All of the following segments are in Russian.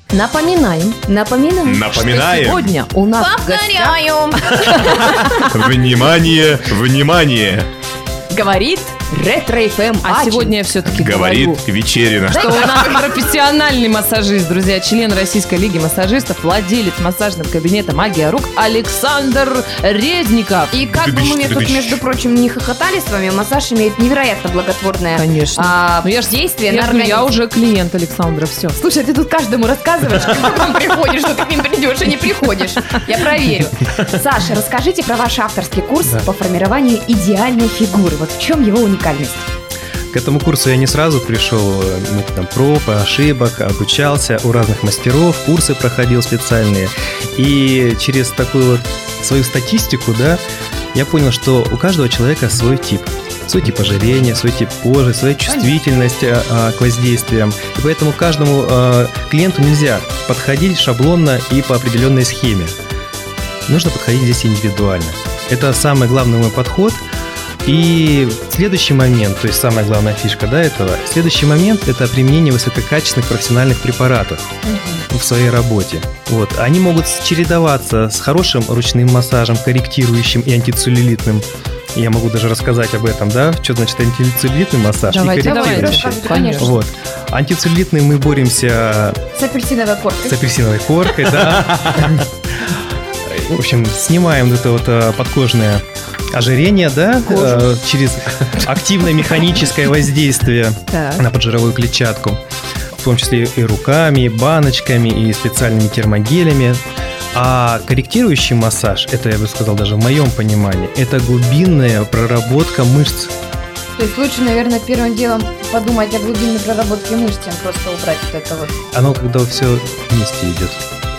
Напоминаем. Напоминаем. Что сегодня у нас в гостях Внимание! говорит Ретро-ФМ. А сегодня я все-таки Говорит говорю, Вечерина. что у нас профессиональный массажист, друзья, член Российской лиги массажистов, владелец массажного кабинета «Магия рук» Александр Резников. И как бы мы тут, между прочим, не хохотали с вами, массаж имеет невероятно благотворное действие на организм. Я уже клиент Александра, все. Слушай, ты тут каждому рассказываешь, когда к нам приходишь, что ты к ним придешь, а не приходишь. Я проверю. Саша, расскажите про ваш авторский курс по формированию идеальной фигуры. Вот в чем его уникальность? К этому курсу я не сразу пришел, методом проб, ошибок, обучался у разных мастеров, курсы проходил специальные. И через такую вот свою статистику, да, я понял, что у каждого человека свой тип ожирения, свой тип кожи, своя чувствительность к воздействиям. И поэтому каждому клиенту нельзя подходить шаблонно и по определенной схеме. Нужно подходить здесь индивидуально. Это самый главный мой подход. И следующий момент, то есть самая главная фишка этого, следующий момент – это применение высококачественных профессиональных препаратов в своей работе. Вот. Они могут чередоваться с хорошим ручным массажем, корректирующим и антицеллюлитным. Я могу даже рассказать об этом, да, что значит антицеллюлитный массаж и корректирующий. Конечно. Вот. Антицеллюлитный мы боремся с апельсиновой коркой. С апельсиновой коркой, да. В общем, снимаем это вот подкожное ожирение, да, через активное механическое воздействие на поджировую клетчатку, в том числе и руками, и баночками, и специальными термогелями. А корректирующий массаж, это, я бы сказал, даже в моем понимании, это глубинная проработка мышц. То есть лучше, наверное, первым делом подумать о глубинной проработке мышц, чем просто убрать вот это вот. Оно когда все вместе идет.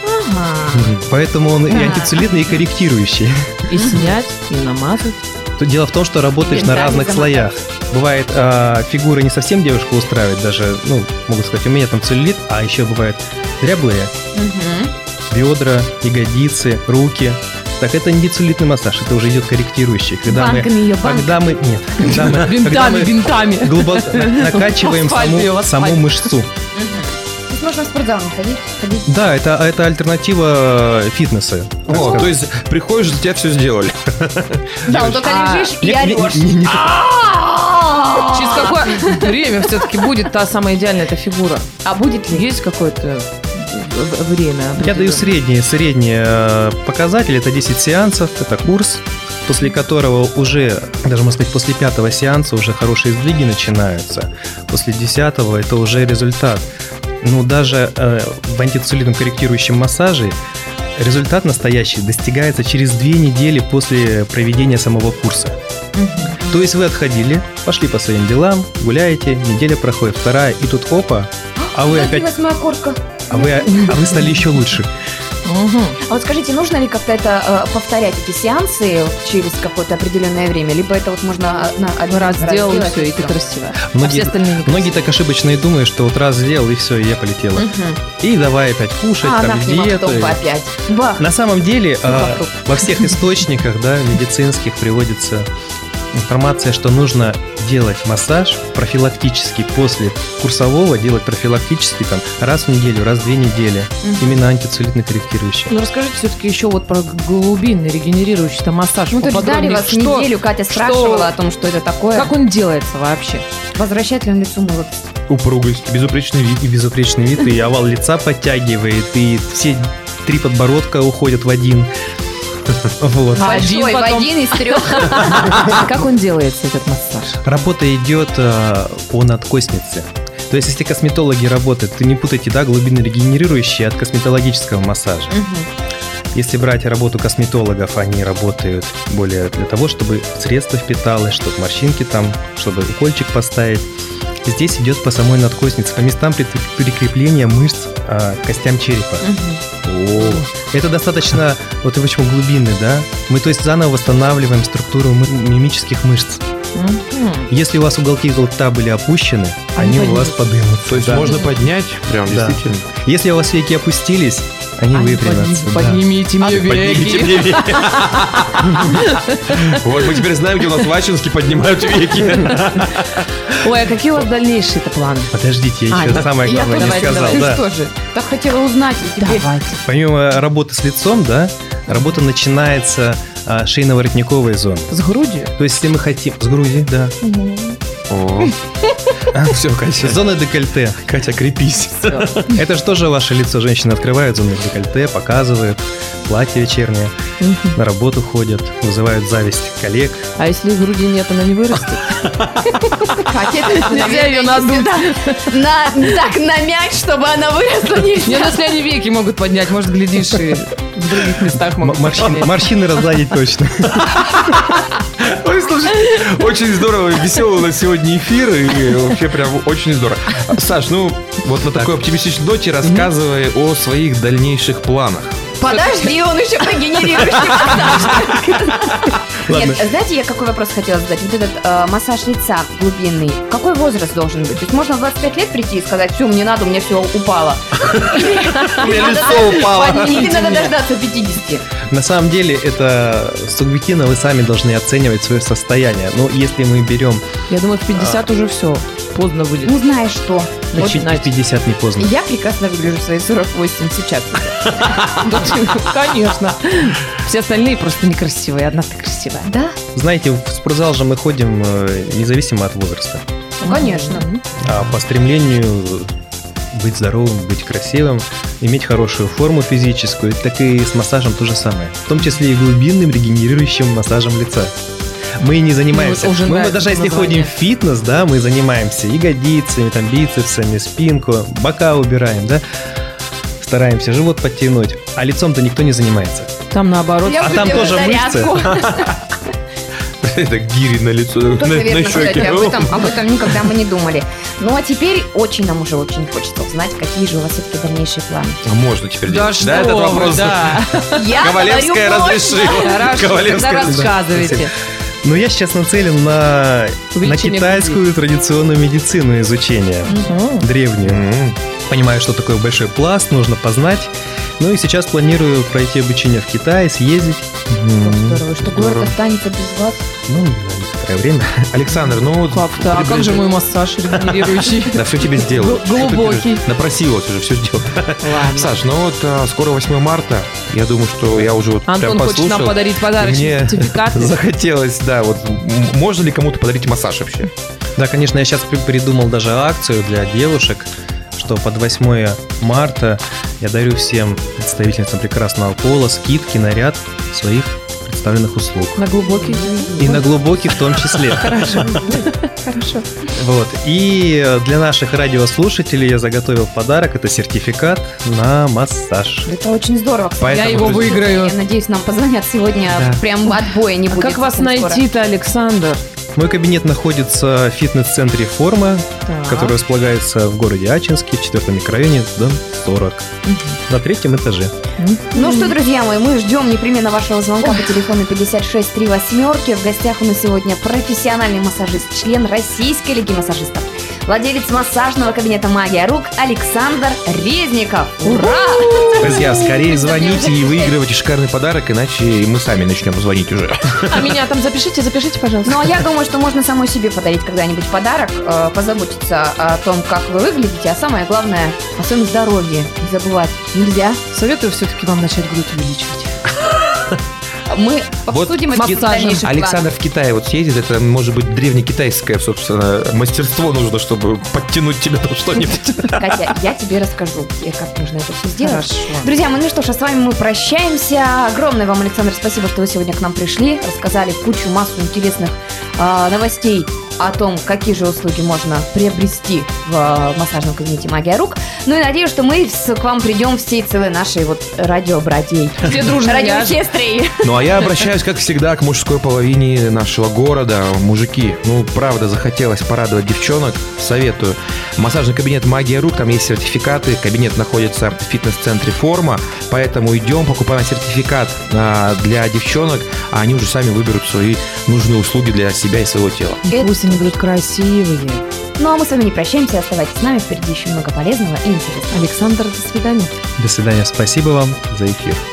Поэтому он и антицеллюлитный, и корректирующий. И снять, и намазать. Дело в том, что работаешь на разных слоях. Бывает, фигура не совсем девушку устраивает, даже, могут сказать, у меня там целлюлит, а еще бывают дряблые, бедра, ягодицы, руки. Так это не целлюлитный массаж, это уже идет корректирующий. Когда мы бинтами глубоко накачиваем саму мышцу. Можно в спортзал не ходить. Да, это альтернатива фитнеса. То есть приходишь, за тебя все сделали. Да, он только лежишь и орешь. Через какое время все-таки будет та самая идеальная эта фигура? А будет ли? Есть какое-то время? Я даю средние показатели. Это 10 сеансов, это курс, после которого уже, даже можно сказать, после 5-го сеанса уже хорошие сдвиги начинаются. После 10-го это уже результат. Даже в антицеллюлитном корректирующем массаже результат настоящий достигается через 2 недели после проведения самого курса. То есть вы отходили, пошли по своим делам, гуляете, неделя проходит, 2-я, и тут опа, а вы опять... моя корка. А вы стали еще лучше. А вот скажите, нужно ли как-то это повторять, эти сеансы через какое-то определенное время? Либо это вот можно один раз сделал, и все, и ты красивая. Многие так ошибочно и думают, что вот раз сделал, и все, и я полетела. И давай опять кушать, там диету. Опять. На самом деле во всех источниках, да, медицинских приводится информация, что нужно делать массаж профилактически после курсового, делать профилактически там раз в неделю, раз в 2 недели. Именно антицеллюлитный корректирующий. Расскажите все-таки еще вот про глубинный регенерирующий массаж. Мы тут ждали вас неделю, Катя спрашивала о том, что это такое. Как он делается вообще? Возвращает ли он лицу молодость? Упругость, безупречный вид. И безупречный вид, и овал лица подтягивает, и все 3 подбородка уходят в один. Вот. Большой, в один из 3. Как он делается, этот массаж? Работа идет по надкостнице. То есть, если косметологи работают, то не путайте, да, глубинно регенерирующий от косметологического массажа. Если брать работу косметологов, они работают более для того, чтобы средство впиталось, чтобы морщинки там, чтобы укольчик поставить. Здесь идет по самой надкостнице, по местам прикрепления мышц к костям черепа. Это достаточно, вот и почему глубинный, да? Мы, то есть, заново восстанавливаем структуру мимических мышц. Если у вас уголки рта были опущены, они у вас подымутся. То есть можно поднять, прям действительно. Если у вас веки опустились, они выпрямятся. да. Поднимите мне Поднимите веки. мне веки. Вот мы теперь знаем, где у нас в Ачинске поднимают веки. Ой, а какие у вас дальнейшие-то планы? Подождите, я еще ну, самое Я главное тоже не сказал. ты да. что же, так хотела узнать, и теперь... Давайте. Помимо работы с лицом, да, работа начинается шейно-воротниковой зоны. С грудью? То есть, если мы хотим... С груди, да. Все, Катя. Зона декольте. Катя, крепись. Это же тоже ваше лицо. Женщины открывают зону декольте, показывают платье вечернее, на работу ходят, вызывают зависть коллег. А если груди нет, она не вырастет? Катя, это, Нельзя ее надуть. Так намять, чтобы она выросла, Не, нельзя. ну если они веки могут поднять, может, глядишь, и в других местах могут поднять. Морщины разгладить точно. Ой, слушай, очень здорово, веселый у нас сегодня эфир, и вообще прям очень здорово. Саш, ну вот на такой оптимистичной ноте рассказывай о своих дальнейших планах. Подожди, он еще прогенерирующий массаж. Ладно. Нет, знаете, я какой вопрос хотела задать? Вот этот массаж лица глубинный, какой возраст должен быть? То есть можно в 25 лет прийти и сказать, все, мне надо, у меня все упало. У меня лицо упало. Или надо дождаться 50. На самом деле это субъективно, вы сами должны оценивать свое состояние. Но если мы берем... Я думаю, в 50 уже все. Поздно будет. Ну, знаешь что? Чуть в 50 не поздно. Я прекрасно выгляжу в свои 48 сейчас. Конечно. Все остальные просто некрасивые, одна ты красивая. Да? Знаете, в спортзал же мы ходим независимо от возраста. Ну, конечно. А по стремлению быть здоровым, быть красивым, иметь хорошую форму физическую, так и с массажем то же самое. В том числе и глубинным регенерирующим массажем лица. Мы не занимаемся. Уже Мы нравится даже если название. ходим в фитнес, да, мы занимаемся ягодицами, там, бицепсами, спинку, бока убираем, да, стараемся живот подтянуть. А лицом-то никто не занимается. Там наоборот. Я А уже там делаю тоже мышцы? зарядку. Это гири на лицо, Тоже на верно, кстати, щеке. об этом никогда мы не думали. Ну, а теперь нам уже очень хочется узнать, какие же у вас все-таки дальнейшие планы. Можно теперь Да делать. что Да, этот вы, вопрос да. Я Ковалевская говорю, разрешила. Хорошо, тогда Ковалевская. рассказывайте. Но я сейчас нацелен на Увеличение китайскую традиционную медицину изучения, древнюю. Понимаю, что такое большой пласт, нужно познать. Ну и сейчас планирую пройти обучение в Китае, съездить. Здорово, что город останется без вас. Ну, на некоторое время. Александр, ну вот... Как-то, а как же мой массаж регенерирующий? Да все тебе сделаю. Глубокий. Напросилась уже, все сделал. Ладно. Саш, ну вот скоро 8 марта. Я думаю, что я уже вот прям Антон хочет послушал. нам подарить подарочный Мне сертификат. захотелось, да, вот можно ли кому-то подарить массаж вообще? Да, конечно, я сейчас придумал даже акцию для девушек, что под 8 марта я дарю всем представительницам прекрасного пола скидки на ряд своих представленных услуг. На глубокий. И на глубокий в том числе. Хорошо. Вот. И для наших радиослушателей я заготовил подарок. Это сертификат на массаж. Это очень здорово, кстати. Поэтому, Я его друзья, выиграю. Я надеюсь, нам позвонят сегодня, Да. прям отбоя не А будет. как вас совсем скоро. найти-то, Александр? Мой кабинет находится в фитнес-центре «Форма», Так. который располагается в городе Ачинске, в 4-м микрорайоне, дом 40, на 3-м этаже. Ну что, друзья мои, мы ждем непременно вашего звонка по телефону 5638. В гостях у нас сегодня профессиональный массажист, член Российской лиги массажистов, владелец массажного кабинета «Магия рук» Александр Резников. Ура! Друзья, скорее звоните и выигрывайте шикарный подарок, иначе мы сами начнем звонить уже. А меня там запишите, пожалуйста. Ну, а я думаю, что можно самой себе подарить когда-нибудь подарок, позаботиться о том, как вы выглядите, а самое главное, о своем здоровье не забывать нельзя. Советую все-таки вам начать грудь увеличивать. Мы Вот обсудим это в массажем. дальнейших Александр в Китае вот съездит, это может быть древнекитайское, собственно, мастерство нужно, чтобы подтянуть тебе там что-нибудь. планах. Катя, я тебе расскажу, как нужно это все сделать. Хорошо. Друзья мои, ну что ж, а с вами мы прощаемся. Огромное вам, Александр, спасибо, что вы сегодня к нам пришли, рассказали массу интересных новостей о том, какие же услуги можно приобрести в массажном кабинете «Магия рук». Ну и надеюсь, что мы к вам придем всей целой нашей вот радиобратьей. Все дружно ляжем. Радиосестрой. Ну, а я обращаюсь, как всегда, к мужской половине нашего города. Мужики, ну, правда, захотелось порадовать девчонок. Советую. Массажный кабинет «Магия рук», там есть сертификаты. Кабинет находится в фитнес-центре «Форма». Поэтому идем, покупаем сертификат для девчонок, а они уже сами выберут свои нужные услуги для себя и своего тела. И пусть они будут красивые, Ну а мы с вами не прощаемся, оставайтесь с нами, впереди еще много полезного и интересного. Александр, до свидания. До свидания, спасибо вам за эфир.